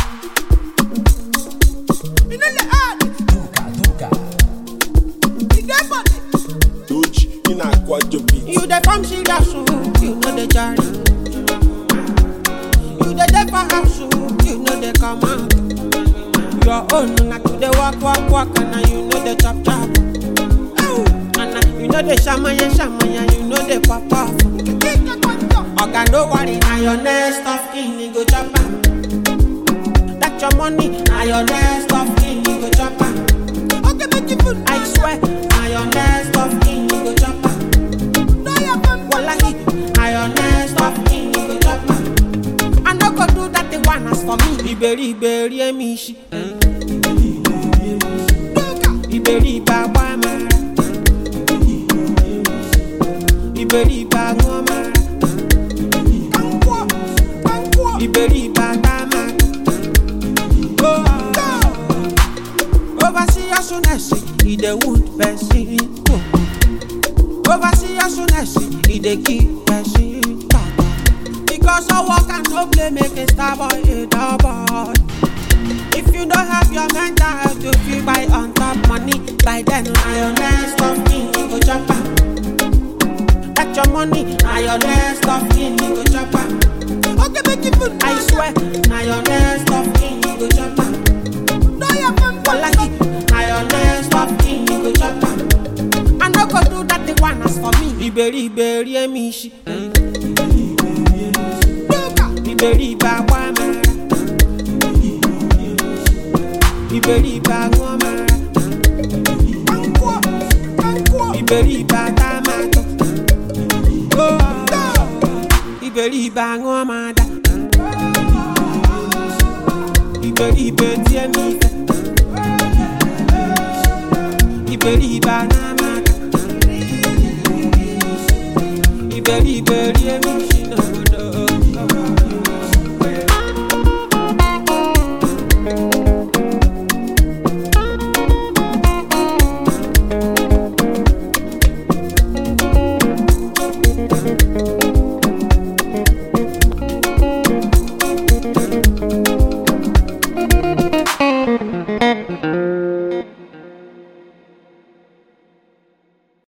You know the art. You get money. Doji in a quadruple. You the from Shigasu, you know the journey. You the for house, you know the command. Your own, not to the walk, and you know the chop. And you know the shamaya, you know the papa. Okay, no worry, now your next of king, you go chop. That's your money, now your next of king, you go chop. Okay, make it good. I swear, now your next of king, you go chop. Wallahi, now your next of king, you go chop. I no go do that the one as for me. Iberi emishi. Iberi baba mara. Iberi bangoma. Iberi badama. Oversee your sonesi, he the wood person. Oversee your sonesi, he the key person. Because I walk and no play, make a star boy a double. If you don't have your mental health, you feel by on top money. By then, I your next of king, you go chop. That's your money, now your next of king, you go chop. Okay, make it good. I swear, now your next of king, you go chop. No, you're from Wallahi, now your next of king, you go chop. I no go do that the one as for me. Iberi emishi. Iberi baba mara. Iberi bangoma. Iberi batamato. Iberi bangoma da. Iberi betiemita. Iberi banamata. Iberi emishi.